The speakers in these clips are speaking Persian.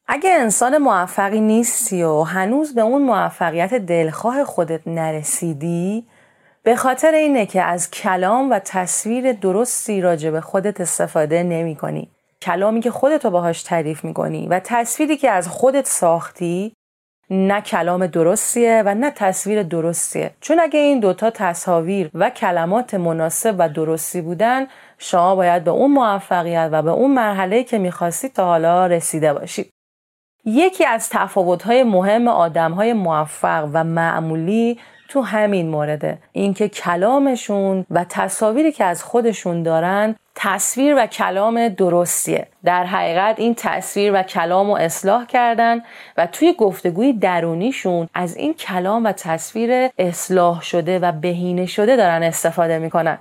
اگه انسان موفقی نیستی و هنوز به اون موفقیت دلخواه خودت نرسیدی، به خاطر اینه که از کلام و تصویر درستی راجع به خودت استفاده نمی کنی. کلامی که خودتو باهاش تعریف می کنی و تصویری که از خودت ساختی نه کلام درستیه و نه تصویر درستیه. چون اگه این دوتا تصاویر و کلمات مناسب و درستی بودن، شما باید به اون موفقیت و به اون مرحله‌ای که می‌خواستید تا حالا رسیده باشید. یکی از تفاوت‌های مهم آدم‌های موفق و معمولی تو همین مورده، اینکه کلامشون و تصاویری که از خودشون دارن تصویر و کلام درستیه. در حقیقت این تصویر و کلام رو اصلاح کردن و توی گفتگوی درونیشون از این کلام و تصویر اصلاح شده و بهینه شده دارن استفاده میکنن.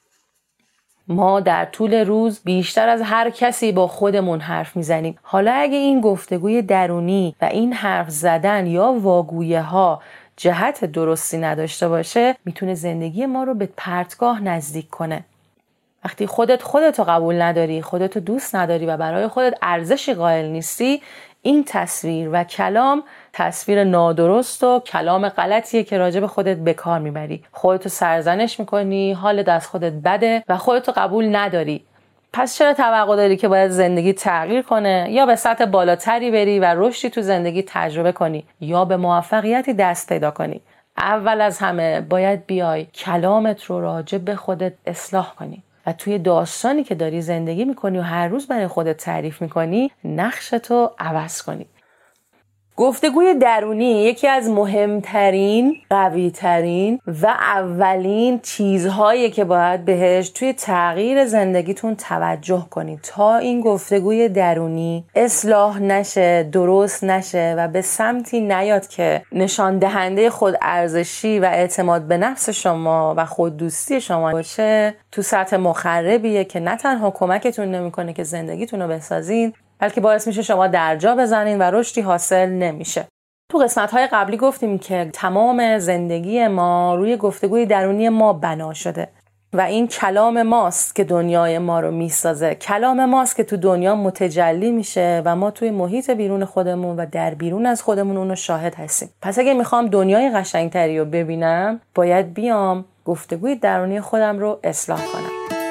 ما در طول روز بیشتر از هر کسی با خودمون حرف میزنیم. حالا اگه این گفتگوی درونی و این حرف زدن یا واگویه ها جهت درستی نداشته باشه، میتونه زندگی ما رو به پرتگاه نزدیک کنه. وقتی خودتو قبول نداری، خودتو دوست نداری و برای خودت ارزشی قائل نیستی، این تصویر و کلام تصویر نادرست و کلام غلطیه که راجع به خودت به کار میبری. خودتو سرزنش میکنی، حالت از خودت بده و خودتو قبول نداری. پس چرا توقع داری که باید زندگی تغییر کنه یا به سطح بالاتری بری و رشدی تو زندگی تجربه کنی یا به موفقیتی دست پیدا کنی؟ اول از همه باید بیای کلامت رو راجع به خودت اصلاح کنی و توی داستانی که داری زندگی میکنی و هر روز برای خودت تعریف میکنی نقشتو عوض کنی. گفتگوی درونی یکی از مهمترین، قویترین و اولین چیزهایی که باید بهش توی تغییر زندگیتون توجه کنید تا این گفتگوی درونی اصلاح نشه، درست نشه و به سمتی نیاد که نشان دهنده خود ارزشی و اعتماد به نفس شما و خود دوستی شما باشه. تو سطح مخربیه که نه تنها کمکتون نمیکنه که زندگیتون رو بسازین، بلکه باعث میشه شما درجا بزنین و رشدی حاصل نمیشه. تو قسمت‌های قبلی گفتیم که تمام زندگی ما روی گفتگوی درونی ما بنا شده و این کلام ماست که دنیای ما رو میسازه. کلام ماست که تو دنیا متجلی میشه و ما توی محیط بیرون خودمون و در بیرون از خودمون اونو شاهد هستیم. پس اگه میخوام دنیای قشنگتری رو ببینم، باید بیام گفتگوی درونی خودم رو اصلاح کنم.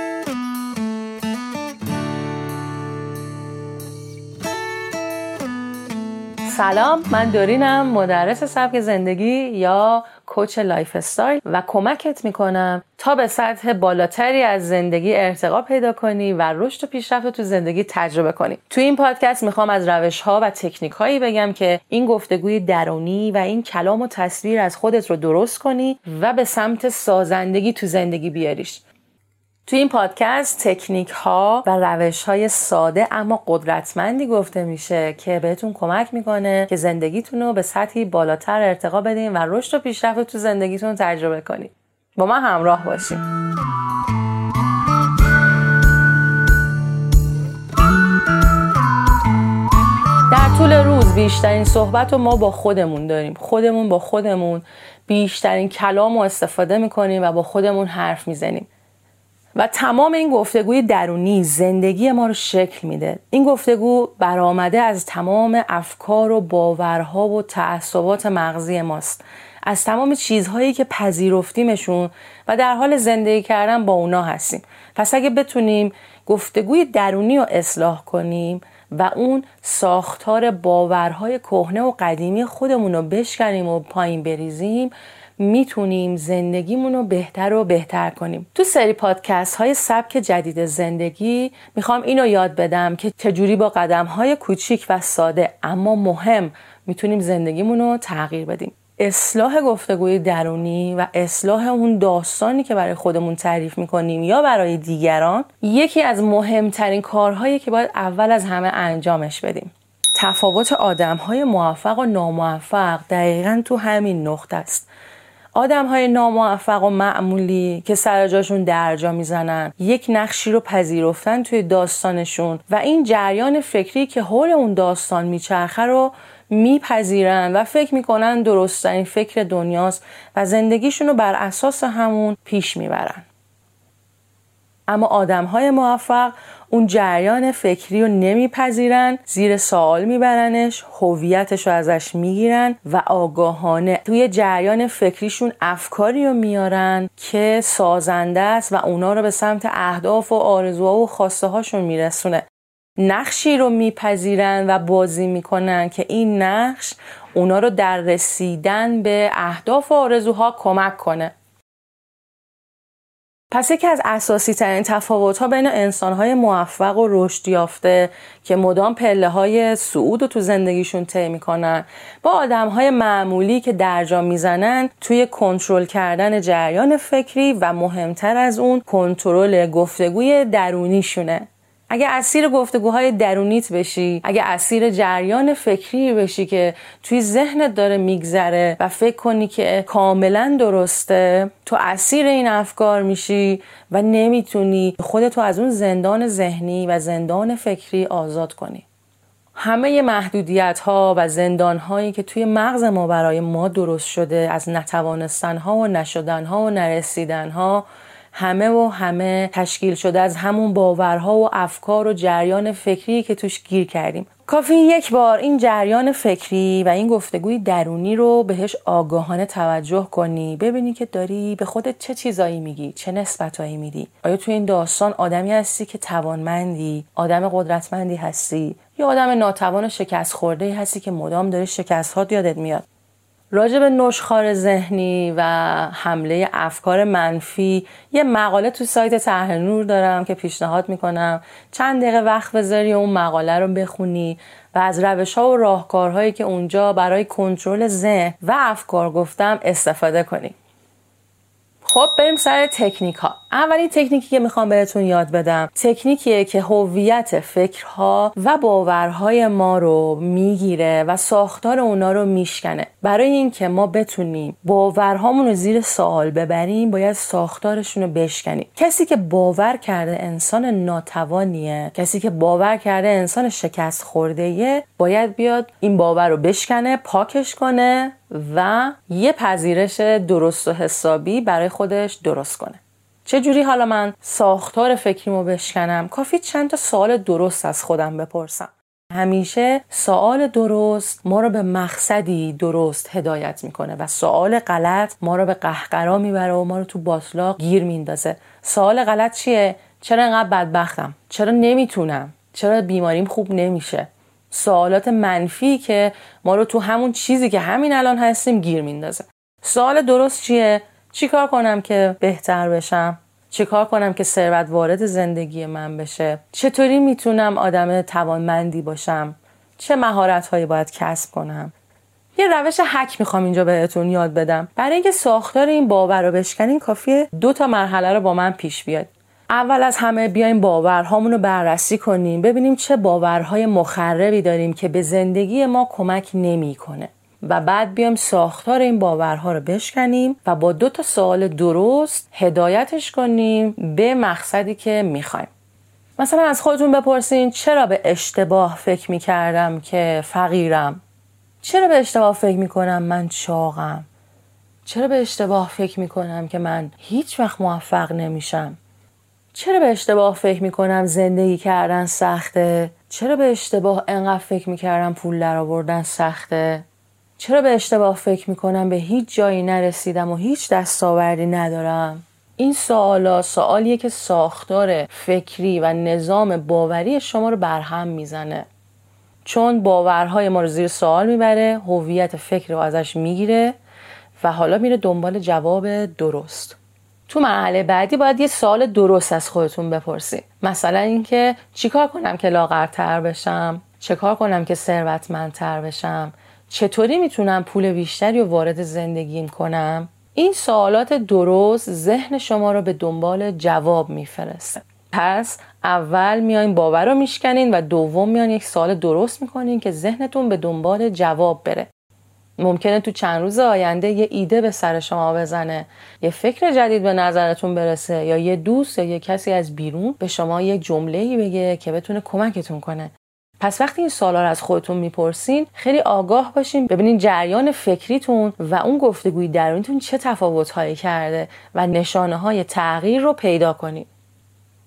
سلام، من دورینم، مدرس سبک زندگی یا کوچ لایف استایل و کمکت میکنم تا به سطح بالاتری از زندگی ارتقا پیدا کنی و رشد و پیشرفت تو زندگی تجربه کنی. تو این پادکست میخوام از روش‌ها و تکنیک‌هایی بگم که این گفتگوی درونی و این کلام و تصویر از خودت رو درست کنی و به سمت سازندگی تو زندگی بیاریش. تو این پادکست تکنیک ها و روش های ساده اما قدرتمندی گفته میشه که بهتون کمک میکنه که زندگیتون رو به سطحی بالاتر ارتقا بدین و رشد و پیشرفت تو زندگیتون تجربه کنید. با من همراه باشین. در طول روز بیشترین صحبت رو ما با خودمون داریم. خودمون با خودمون بیشترین کلام رو استفاده میکنیم و با خودمون حرف میزنیم. و تمام این گفتگوی درونی زندگی ما رو شکل میده. این گفتگو برآمده از تمام افکار و باورها و تعصبات مغزی ماست، از تمام چیزهایی که پذیرفتیمشون و در حال زندگی کردن با اونا هستیم. پس اگه بتونیم گفتگوی درونی رو اصلاح کنیم و اون ساختار باورهای کهنه و قدیمی خودمون رو بشکنیم و پایین بریزیم، میتونیم زندگیمون رو بهتر و بهتر کنیم. تو سری پادکست های سبک جدید زندگی میخوام اینو یاد بدم که چجوری با قدم های کوچیک و ساده اما مهم میتونیم زندگیمون رو تغییر بدیم. اصلاح گفتگوی درونی و اصلاح اون داستانی که برای خودمون تعریف میکنیم یا برای دیگران یکی از مهمترین کارهایی که باید اول از همه انجامش بدیم. تفاوت آدم‌های موفق و ناموفق دقیقاً تو همین نقطه است. آدم‌های ناموفق و معمولی که سر جاشون درجا میزنن، یک نقشی رو پذیرفتن توی داستانشون و این جریان فکری که حول اون داستان میچرخه رو میپذیرن و فکر میکنن درست‌ترین فکر دنیاست و زندگیشون رو بر اساس همون پیش میبرن. اما آدم‌های موفق اون جریان فکری رو نمیپذیرن، زیر سوال میبرنش، هویتش رو ازش میگیرن و آگاهانه توی جریان فکریشون افکاری رو میارن که سازنده است و اونا رو به سمت اهداف و آرزوها و خواسته هاشون میرسونه. نقشی رو میپذیرن و بازی میکنن که این نقش اونا رو در رسیدن به اهداف و آرزوها کمک کنه. پس یکی از اساسی ترین تفاوت‌ها بین انسان‌های موفق و رشد یافته که مدام پله‌های صعود رو تو زندگیشون طی می‌کنن با آدم‌های معمولی که درجا میزنن توی کنترل کردن جریان فکری و مهمتر از اون کنترل گفتگوی درونیشونه. اگه اسیر گفتگوهای درونیت بشی، اگه اسیر جریان فکری بشی که توی ذهنت داره میگذره و فکر کنی که کاملا درسته، تو اسیر این افکار میشی و نمیتونی خودتو از اون زندان ذهنی و زندان فکری آزاد کنی. همه محدودیت ها و زندان هایی که توی مغز ما برای ما درست شده از نتوانستن ها و نشدن ها و نرسیدن ها، همه تشکیل شده از همون باورها و افکار و جریان فکری که توش گیر کردیم. کافی یک بار این جریان فکری و این گفتگوی درونی رو بهش آگاهانه توجه کنی، ببینی که داری به خودت چه چیزایی میگی، چه نسبتایی میدی. آیا تو این داستان آدمی هستی که توانمندی، آدم قدرتمندی هستی، یا آدم ناتوان و شکست خورده هستی که مدام داری شکست‌هات یادت میاد؟ راجع به نشخوار ذهنی و حمله افکار منفی یه مقاله تو سایت طرح نور دارم که پیشنهاد میکنم چند دقیقه وقت بذاری اون مقاله رو بخونی و از روش‌ها و راهکارهایی که اونجا برای کنترل ذهن و افکار گفتم استفاده کنی. خب بریم سر تکنیک ها. اولین تکنیکی که میخوام بهتون یاد بدم تکنیکیه که هویت فکرها و باورهای ما رو میگیره و ساختار اونا رو میشکنه. برای اینکه ما بتونیم باورهامون رو زیر سوال ببریم باید ساختارشون رو بشکنیم. کسی که باور کرده انسان ناتوانیه، کسی که باور کرده انسان شکست خورده‌ایه، باید بیاد این باور رو بشکنه، پاکش کنه و یه پذیرش درست و حسابی برای خودش درست کنه. چجوری حالا من ساختار فکریمو بشکنم؟ کافی چند تا سوال درست از خودم بپرسم. همیشه سوال درست ما رو به مقصدی درست هدایت میکنه و سوال غلط ما رو به قهقرا میبره و ما رو تو باطلاق گیر میندازه. سوال غلط چیه؟ چرا اینقدر بدبختم؟ چرا نمیتونم؟ چرا بیماریم خوب نمیشه؟ سوالات منفی که ما رو تو همون چیزی که همین الان هستیم گیر میندازه. سوال درست چیه؟ چی کار کنم که بهتر بشم؟ چی کار کنم که ثروت وارد زندگی من بشه؟ چطوری میتونم آدم توانمندی باشم؟ چه مهارت‌هایی باید کسب کنم؟ یه روش هک میخوام اینجا بهتون یاد بدم. برای اینکه ساختار این باور رو بشکنین کافیه 2 مرحله رو با من پیش بیاد. اول از همه بیایم باورهامون رو بررسی کنیم، ببینیم چه باورهای مخربی داریم که به زندگی ما کمک نمی‌کنه و بعد بیایم ساختار این باورها رو بشکنیم و با 2 سوال درست هدایتش کنیم به مقصدی که می‌خوایم. مثلا از خودتون بپرسین چرا به اشتباه فکر می‌کردم که فقیرم؟ چرا به اشتباه فکر می‌کنم من چاقم؟ چرا به اشتباه فکر می‌کنم که من هیچ وقت موفق نمیشم؟ چرا به اشتباه فکر میکنم زندگی کردن سخته؟ چرا به اشتباه انقدر فکر میکردم پول در آوردن سخته؟ چرا به اشتباه فکر میکنم به هیچ جایی نرسیدم و هیچ دستاوردی ندارم؟ این سوالیه که ساختار فکری و نظام باوری شما رو برهم میزنه. چون باورهای ما رو زیر سوال میبره، هویت فکر رو ازش میگیره و حالا میره دنبال جواب درست. تو مرحله بعدی باید یه سوال درست از خودتون بپرسید. مثلا اینکه چیکار کنم که لاغرتر بشم؟ چه کار کنم که ثروتمندتر بشم؟ چطوری میتونم پول بیشتری رو وارد زندگیم کنم؟ این سوالات درست ذهن شما رو به دنبال جواب میفرسته. پس اول میاین باور رو میشکنین و دوم میاین یک سوال درست میکنین که ذهنتون به دنبال جواب بره. ممکنه تو چند روز آینده یه ایده به سر شما بزنه، یه فکر جدید به نظرتون برسه یا یه دوست یا یه کسی از بیرون به شما یک جمله‌ای بگه که بتونه کمکتون کنه. پس وقتی این سوالا رو از خودتون میپرسین خیلی آگاه باشین، ببینین جریان فکریتون و اون گفتگوی درونیتون چه تفاوت‌هایی کرده و نشانه‌های تغییر رو پیدا کنین.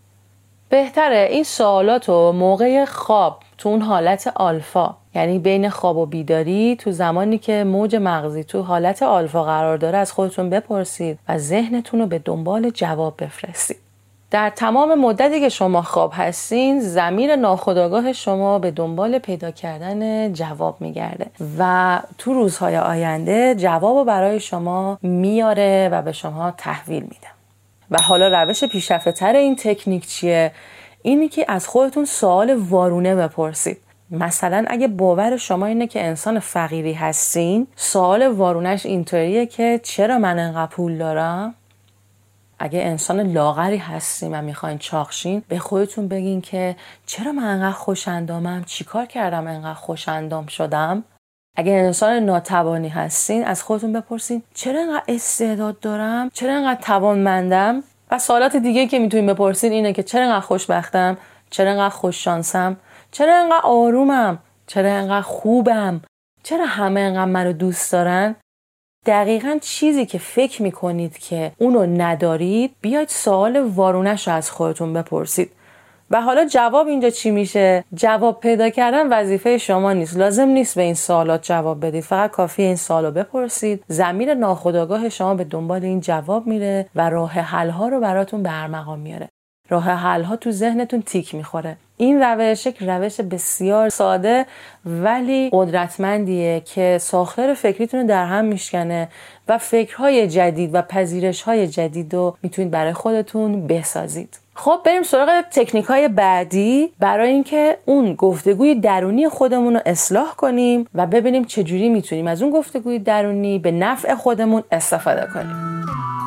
بهتره این سوالاتو موقع خواب تو اون حالت آلفا، یعنی بین خواب و بیداری، تو زمانی که موج مغزی تو حالت آلفا قرار داره از خودتون بپرسید و ذهنتون رو به دنبال جواب بفرستید. در تمام مدتی که شما خواب هستین، ضمیر ناخودآگاه شما به دنبال پیدا کردن جواب میگرده و تو روزهای آینده جواب رو برای شما میاره و به شما تحویل میده. و حالا روش پیشرفته‌تر این تکنیک چیه؟ اینی که از خودتون سوال وارونه بپرسید. مثلا اگه باور شما اینه که انسان فقیری هستین، سوال وارونش اینطوریه که چرا من انقدر پول دارم؟ اگه انسان لاغری هستین و میخواین چاقشین، به خودتون بگین که چرا من انقدر خوش‌اندامم؟ چیکار کردم انقدر خوش‌اندام شدم؟ اگه انسان ناتوانی هستین، از خودتون بپرسین چرا انقدر استعداد دارم؟ چرا انقدر توانمندم؟ و سوالات دیگه که میتونین بپرسین اینه که چرا انقدر خوشبختم؟ چرا انقدر خوششانسم؟ چرا انقدر آرومم؟ چرا انقدر خوبم؟ چرا همه انقدر منو دوست دارن؟ دقیقاً چیزی که فکر میکنید که اونو ندارید، بیاید سوال وارونش رو از خودتون بپرسید. و حالا جواب اینجا چی میشه؟ جواب پیدا کردن وظیفه شما نیست. لازم نیست به این سوالات جواب بدید. فقط کافیه این سوالو بپرسید. ضمیر ناخودآگاه شما به دنبال این جواب میره و راه حل ها رو براتون به ارمغان میاره. راه حل ها تو ذهنتون تیک میخوره. این روش یک روش بسیار ساده ولی قدرتمندیه که ساختار فکریتون رو در هم میشکنه و فکرهای جدید و پذیرش‌های جدید رو میتونید برای خودتون بسازید. خب بریم سراغ تکنیک‌های بعدی برای اینکه اون گفتگوی درونی خودمون رو اصلاح کنیم و ببینیم چجوری میتونیم از اون گفتگوی درونی به نفع خودمون استفاده کنیم.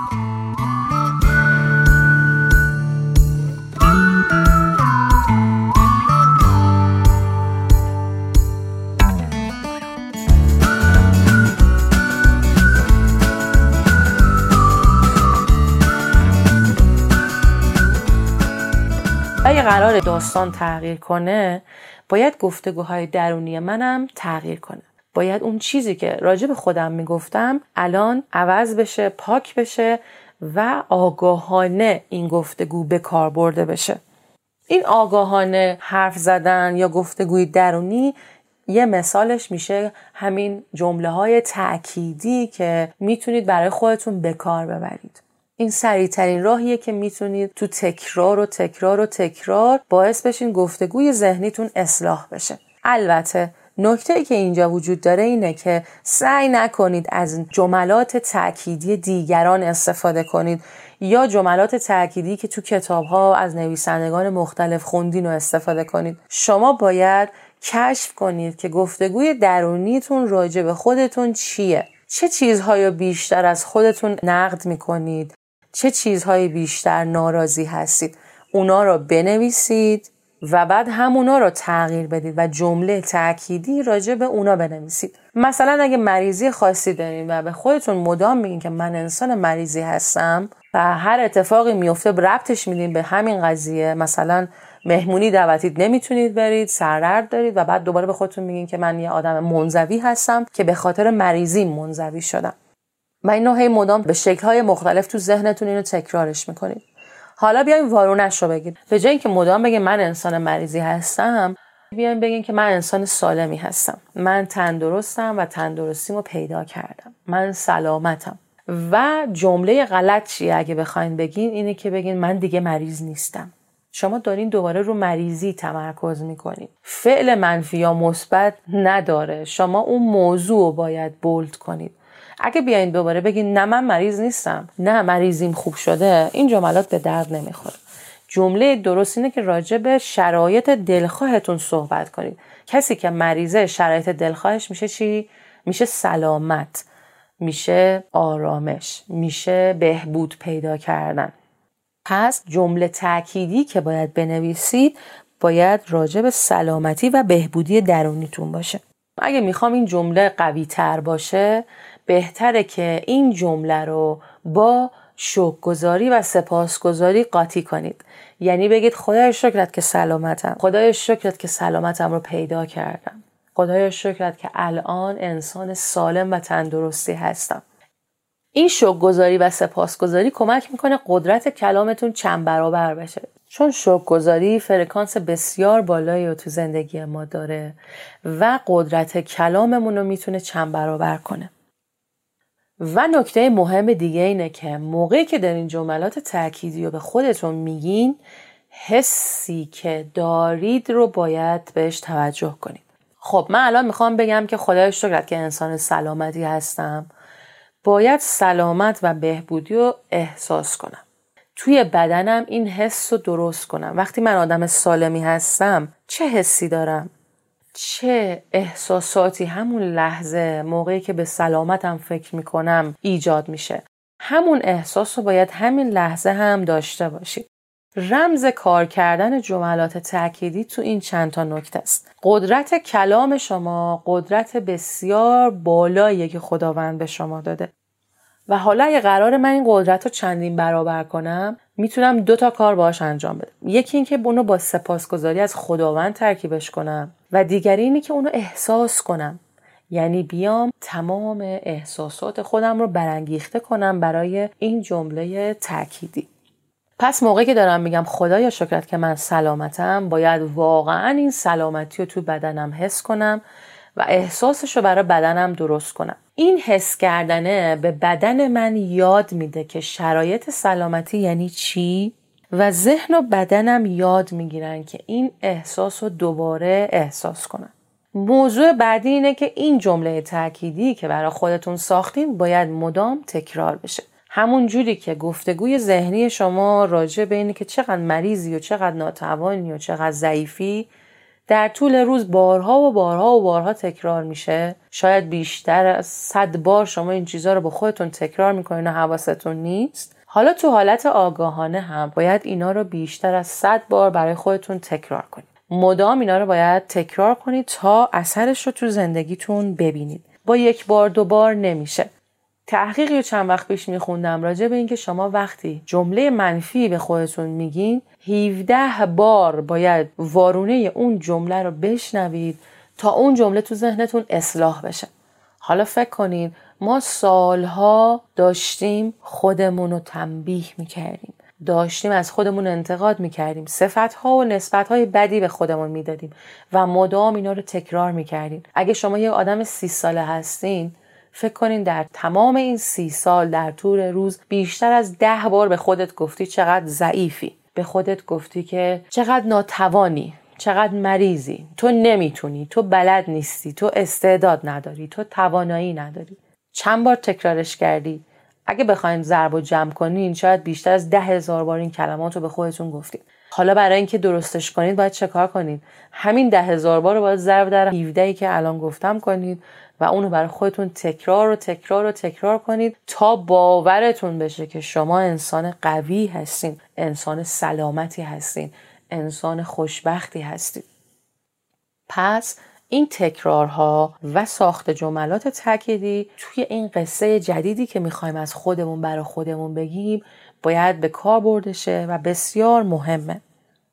اگه قرار داستان تغییر کنه، باید گفتگوهای درونی منم تغییر کنه. باید اون چیزی که راجع به خودم میگفتم الان عوض بشه، پاک بشه و آگاهانه این گفتگو به کار برده بشه. این آگاهانه حرف زدن یا گفتگوی درونی یه مثالش میشه همین جمله‌های تأکیدی که میتونید برای خودتون به کار ببرید. این سریع‌ترین راهیه که میتونید تو تکرار و تکرار و تکرار باعث بشین گفتگوی ذهنیتون اصلاح بشه. البته نکته‌ای که اینجا وجود داره اینه که سعی نکنید از جملات تأکیدی دیگران استفاده کنید یا جملات تأکیدی که تو کتاب‌ها از نویسندگان مختلف خوندین رو استفاده کنید. شما باید کشف کنید که گفتگوی درونیتون راجع به خودتون چیه. چه چیزهایی بیشتر از خودتون نقد میکنید؟ چه چیزهایی بیشتر ناراضی هستید؟ اونا رو بنویسید و بعد همونا رو تغییر بدید و جمله تأکیدی راجع به اونا بنویسید. مثلا اگه مریضی خاصی دارین و به خودتون مدام میگین که من انسان مریضی هستم و هر اتفاقی میفته ربطش میدین به همین قضیه، مثلا مهمونی دعوتید نمیتونید برید، سردرد دارید و بعد دوباره به خودتون میگین که من یه آدم منزوی هستم که به خاطر مریضی منزوی شدم. و این نوعی مدام به شکل‌های مختلف تو ذهنتون اینو تکرارش میکنید. حالا بیاین وارونش رو بگید. به جای اینکه مدام بگین من انسان مریضی هستم، بیاین بگین که من انسان سالمی هستم. من تندرستم و تندرستیمو پیدا کردم. من سلامتم. و جمله غلط چیه اگه بخواین بگین؟ اینه که بگین من دیگه مریض نیستم. شما دارین دوباره رو مریضی تمرکز میکنید. فعل منفی یا مثبت نداره. شما اون موضوع رو باید بولد کنید. اگه بیاین دوباره بگین نه من مریض نیستم، نه مریضیم خوب شده، این جملات به درد نمیخوره. جمله درست اینه که راجع به شرایط دلخواهتون صحبت کنید. کسی که مریضه شرایط دلخواهش میشه چی؟ میشه سلامت، میشه آرامش، میشه بهبود پیدا کردن. پس جمله تأکیدی که باید بنویسید باید راجع به سلامتی و بهبودی درونیتون باشه. اگه میخوام این جمله قوی تر باشه، بهتره که این جمله رو با شکرگزاری و سپاسگزاری قاطی کنید. یعنی بگید خدای شکرت که سلامتم، خدای شکرت که سلامتم رو پیدا کردم، خدای شکرت که الان انسان سالم و تندرستی هستم. این شکرگزاری و سپاسگزاری کمک میکنه قدرت کلامتون چند برابر بشه. چون شکرگزاری فرکانس بسیار بالایی رو تو زندگی ما داره و قدرت کلاممون رو میتونه چند برابر کنه. و نکته مهم دیگه اینه که موقعی که دارین جملات تأکیدی رو به خودتون میگین، حسی که دارید رو باید بهش توجه کنید. خب من الان میخوام بگم که خدای شکرت که انسان سلامتی هستم، باید سلامت و بهبودی رو احساس کنم. توی بدنم این حس رو درست کنم. وقتی من آدم سالمی هستم چه حسی دارم؟ چه احساساتی همون لحظه موقعی که به سلامتم فکر میکنم ایجاد میشه؟ همون احساس رو باید همین لحظه هم داشته باشید. رمز کار کردن جملات تأکیدی تو این چند تا نکته است. قدرت کلام شما قدرت بسیار بالاییه که خداوند به شما داده. و حالا اگه قرار من این قدرت رو چندین برابر کنم، میتونم 2 تا کار باهاش انجام بدم. یکی این که اونو با سپاسگزاری از خداوند ترکیبش کنم و دیگری اینه که اونو احساس کنم. یعنی بیام تمام احساسات خودم رو برانگیخته کنم برای این جمله تأکیدی. پس موقعی که دارم میگم خدایا شکرت که من سلامتم، باید واقعا این سلامتی رو تو بدنم حس کنم و احساسش رو برای بدنم درست کنم. این حس کردنه به بدن من یاد میده که شرایط سلامتی یعنی چی و ذهن و بدنم یاد میگیرن که این احساس رو دوباره احساس کنن. موضوع بعدی اینه که این جمله تأکیدی که برای خودتون ساختین باید مدام تکرار بشه. همون جوری که گفتگوی ذهنی شما راجع به اینه که چقدر مریضی و چقدر ناتوانی و چقدر ضعیفی در طول روز بارها و بارها و بارها تکرار میشه، شاید بیشتر از 100 بار شما این چیزها رو با خودتون تکرار میکنین و حواستون نیست. حالا تو حالت آگاهانه هم باید اینا رو بیشتر از 100 بار برای خودتون تکرار کنید. مدام اینا رو باید تکرار کنید تا اثرش رو تو زندگیتون ببینید. با 1 بار 2 بار نمیشه. تحقیقی چند وقت پیش میخوندم راجع به این که شما وقتی جمله منفی به خودتون میگین 17 بار باید وارونه اون جمله رو بشنوید تا اون جمله تو ذهنتون اصلاح بشه. حالا فکر کنین ما سالها داشتیم خودمون رو تنبیه میکردیم، داشتیم از خودمون انتقاد میکردیم، صفتها و نسبتهای بدی به خودمون میدادیم و مدام اینا رو تکرار میکردیم. اگه شما یه آدم 30 ساله هستین، فکر کنین در تمام این 30 سال در طول روز بیشتر از 10 بار به خودت گفتی چقدر ضعیفی، به خودت گفتی که چقدر ناتوانی، چقدر مریضی، تو نمیتونی، تو بلد نیستی، تو استعداد نداری، تو توانایی نداری. چند بار تکرارش کردی؟ اگه بخواین ضرب و جمع کنین شاید بیشتر از 10,000 بار این کلمات رو به خودتون گفتید. حالا برای اینکه درستش کنید باید چه کار کنید؟ همین 10,000 بار رو باید ضرب در 17 که الان گفتم کنید و اونو برای خودتون تکرار کنید تا باورتون بشه که شما انسان قوی هستین، انسان سلامتی هستین، انسان خوشبختی هستید. پس این تکرارها و ساخت جملات تأکیدی توی این قصه جدیدی که میخوایم از خودمون برای خودمون بگیم باید به کار برده شه و بسیار مهمه.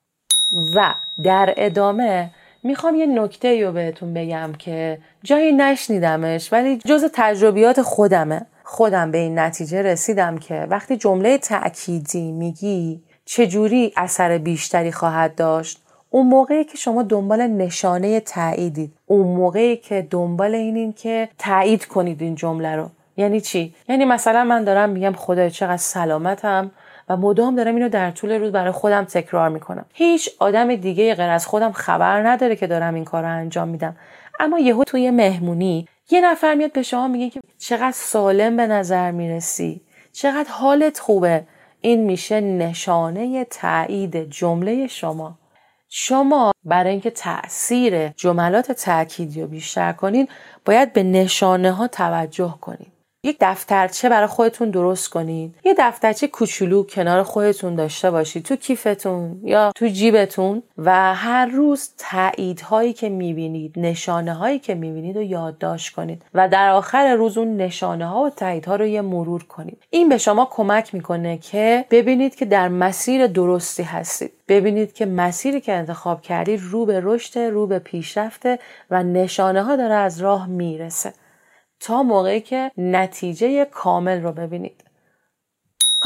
و در ادامه میخوام یه نکته رو بهتون بگم که جایی نشنیدمش ولی جز تجربیات خودم به این نتیجه رسیدم که وقتی جمله تأکیدی میگی چجوری اثر بیشتری خواهد داشت؟ اون موقعی که شما دنبال نشانه تاییدید، اون موقعی که دنبال اینین که تایید کنید این جمله رو. یعنی چی؟ یعنی مثلا من دارم میگم خدای چقدر سلامتم و مدام دارم اینو در طول روز برای خودم تکرار میکنم. هیچ آدم دیگه غیر از خودم خبر نداره که دارم این کار رو انجام میدم. اما یهو توی مهمونی یه نفر میاد به شما میگه که چقدر سالم به نظر میرسی، چقدر حالت خوبه. این میشه نشانه تایید جمله شما. شما برای اینکه تأثیر جملات تأکیدی رو بیشتر کنین باید به نشانه ها توجه کنین. یک دفترچه برای خودتون درست کنید. یه دفترچه کوچولو کنار خودتون داشته باشید، تو کیفتون یا تو جیبتون، و هر روز تاییدهایی که میبینید، نشانه هایی که میبینید رو یادداشت کنید و در آخر روز اون نشانه ها و تاییدها رو یه مرور کنید. این به شما کمک میکنه که ببینید که در مسیر درستی هستید. ببینید که مسیری که انتخاب کردید رو به رشد، رو به پیشرفته و نشانه ها داره از راه میرسه تا موقعی که نتیجه کامل رو ببینید.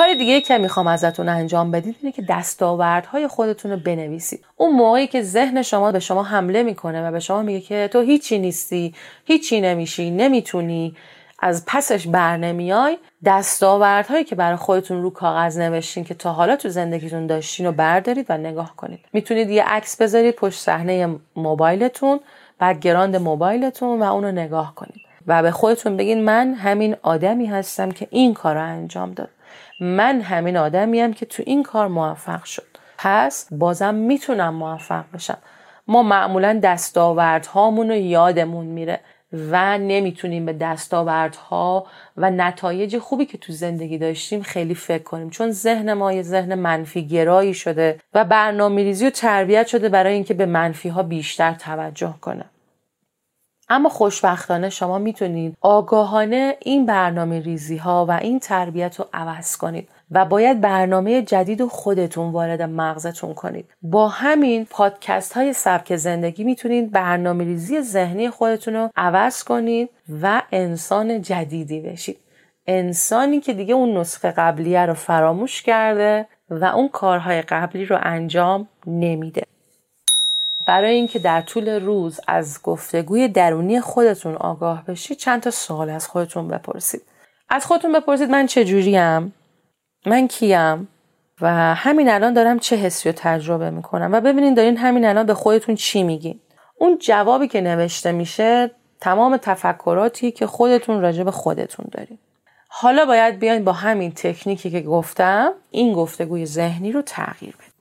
کار دیگه که میخوام ازتون انجام بدید اینه که دستاوردهای خودتون رو بنویسید. اون موقعی که ذهن شما به شما حمله میکنه و به شما میگه که تو هیچی نیستی، هیچی نمیشی، نمیتونی، از پسش بر نمیای، دستاوردهایی که برای خودتون رو کاغذ نوشتین که تا حالا تو زندگیتون داشتین رو بردارید و نگاه کنید. میتونید یه عکس بذارید پشت صحنه موبایلتون، بک‌گراند موبایلتون و اون رو نگاه کنید و به خودتون بگین من همین آدمی هستم که این کار رو انجام داد. من همین آدمیم که تو این کار موفق شد. پس بازم میتونم موفق بشم. ما معمولا دستاوردهامون رو یادمون میره و نمیتونیم به دستاوردها و نتایج خوبی که تو زندگی داشتیم خیلی فکر کنیم، چون ذهن ما یه ذهن منفی گرایی شده و برنامه‌ریزی و تربیت شده برای اینکه به منفی ها بیشتر توجه کنه. اما خوشبختانه شما میتونید آگاهانه این برنامه‌ریزی ها و این تربیت رو عوض کنید و باید برنامه جدید رو خودتون وارد مغزتون کنید. با همین پادکست های سبک زندگی میتونید برنامه‌ریزی ذهنی خودتون رو عوض کنید و انسان جدیدی بشید. انسانی که دیگه اون نسخه قبلیه رو فراموش کرده و اون کارهای قبلی رو انجام نمیده. برای اینکه در طول روز از گفتگوی درونی خودتون آگاه بشید چند تا سوال از خودتون بپرسید. از خودتون بپرسید من چجوریم؟ من کیم؟ و همین الان دارم چه حسی رو تجربه میکنم؟ و ببینید دارین همین الان به خودتون چی میگین. اون جوابی که نوشته میشه تمام تفکراتی که خودتون راجع به خودتون دارین. حالا باید بیاین با همین تکنیکی که گفتم این گفتگوی ذهنی رو تغییر بدید.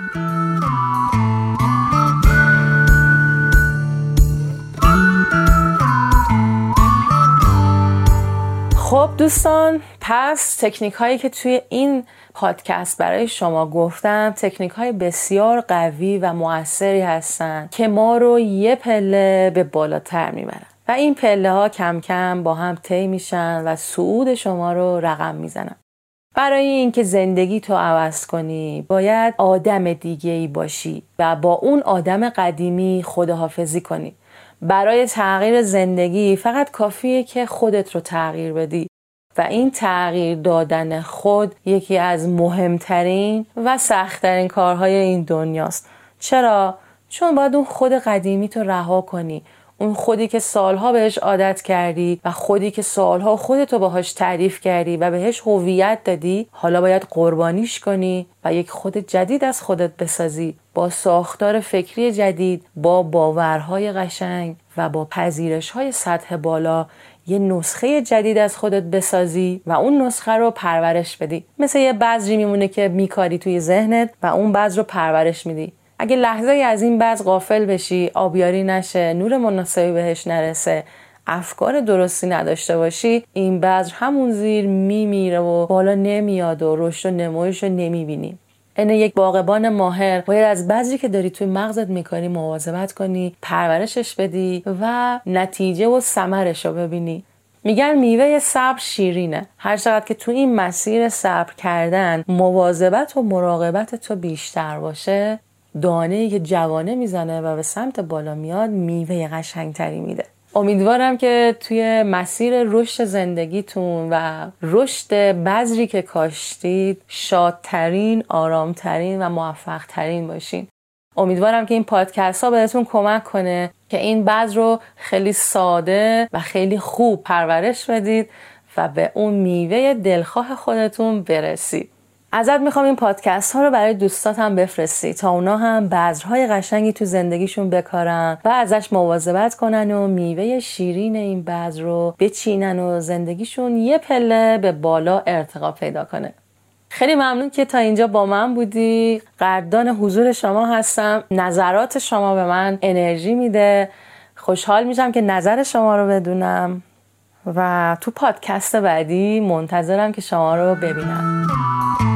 خب دوستان، پس تکنیک هایی که توی این پادکست برای شما گفتم تکنیک های بسیار قوی و مؤثری هستن که ما رو یه پله به بالاتر میبرن و این پله ها کم کم با هم طی میشن و صعود شما رو رقم میزنن. برای اینکه زندگی تو عوض کنی باید آدم دیگه‌ای باشی و با اون آدم قدیمی خداحافظی کنی. برای تغییر زندگی فقط کافیه که خودت رو تغییر بدی و این تغییر دادن خود یکی از مهمترین و سخت‌ترین کارهای این دنیاست. چرا؟ چون باید اون خود قدیمی تو رها کنی. اون خودی که سالها بهش عادت کردی و خودی که سالها خودتو باهاش تعریف کردی و بهش هویت دادی، حالا باید قربانیش کنی و یک خود جدید از خودت بسازی، با ساختار فکری جدید، با باورهای قشنگ و با پذیرش‌های سطح بالا یه نسخه جدید از خودت بسازی و اون نسخه رو پرورش بدی. مثل یه بذری میمونه که میکاری توی ذهنت و اون بذر رو پرورش میدی. اگه لحظه از این بذر غافل بشی، آبیاری نشه، نور مناسبی بهش نرسه، افکار درستی نداشته باشی، این بذر همون زیر میمیره و بالا نمیاد و رشد و نمایش رو نمیبینی. اینه یک باغبان ماهر باید از بذری که داری توی مغزت میکاری مواظبت کنی، پرورشش بدی و نتیجه و ثمرش رو ببینی. میگن میوه صبر شیرینه. هر چقدر که تو این مسیر صبر کردن مواظبت و مراقبت تو بیشتر باشه، دانه‌ای که جوانه میزنه و به سمت بالا میاد میوه قشنگتری میده. امیدوارم که توی مسیر رشد زندگیتون و رشد بذری که کاشتید شادترین، آرامترین و موفقترین باشین. امیدوارم که این پادکست ها بهتون کمک کنه که این بذر رو خیلی ساده و خیلی خوب پرورش بدید و به اون میوه دلخواه خودتون برسید. ازت میخوام این پادکست ها رو برای دوستات هم بفرستی تا اونا هم بذرهای قشنگی تو زندگیشون بکارن و ازش مواظبت کنن و میوه شیرین این بذر رو بچینن و زندگیشون یه پله به بالا ارتقا پیدا کنه. خیلی ممنون که تا اینجا با من بودی. قدردان حضور شما هستم. نظرات شما به من انرژی میده. خوشحال میشم که نظر شما رو بدونم و تو پادکست بعدی منتظرم که شما رو ببینم.